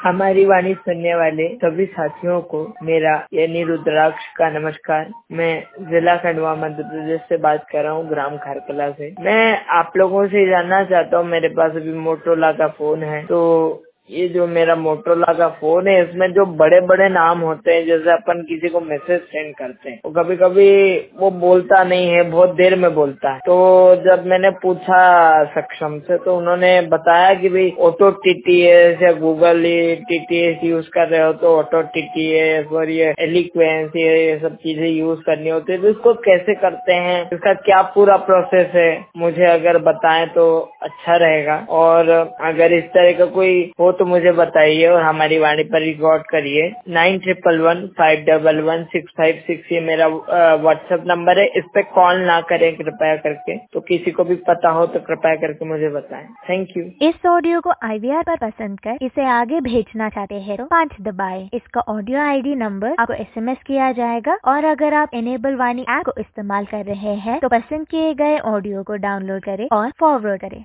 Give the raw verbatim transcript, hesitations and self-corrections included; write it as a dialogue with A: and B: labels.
A: हमारी वाणी सुनने वाले सभी साथियों को मेरा यानी रुद्राक्ष का नमस्कार। मैं जिला खंडवा मध्य प्रदेश से बात कर रहा हूँ, ग्राम खारकला से। मैं आप लोगों से जानना चाहता हूँ, मेरे पास अभी मोटरोला का फोन है, तो ये जो मेरा मोटरोला का फोन है, इसमें जो बड़े बड़े नाम होते हैं, जैसे अपन किसी को मैसेज सेंड करते हैं, तो कभी कभी वो बोलता नहीं है, बहुत देर में बोलता है। तो जब मैंने पूछा सक्षम से, तो उन्होंने बताया कि भाई ऑटो टीटीएस या गूगल टीटीएस यूज कर रहे हो तो ऑटो टीटीएस और ये एलिक्वेंस ये सब चीजें यूज करनी होती है। तो इसको कैसे करते हैं, इसका क्या पूरा प्रोसेस है, मुझे अगर बताएं तो अच्छा रहेगा। और अगर इस तरह का कोई हो तो मुझे बताइए और हमारी वाणी पर रिकॉर्ड करिए। Nine triple one five double one six five six ये मेरा व्हाट्सएप नंबर है। इस पे कॉल ना करें कृपया करके, तो किसी को भी पता हो तो कृपया करके मुझे बताएं। Thank you.
B: इस ऑडियो को आईवीआर पर पसंद कर इसे आगे भेजना चाहते हैं तो पाँच दबाएं। इसका ऑडियो आईडी नंबर आपको एसएमएस किया जाएगा। और अगर आप इनेबल वाणी ऐप को इस्तेमाल कर रहे हैं तो पसंद किए गए ऑडियो को डाउनलोड करें और फॉरवर्ड करें।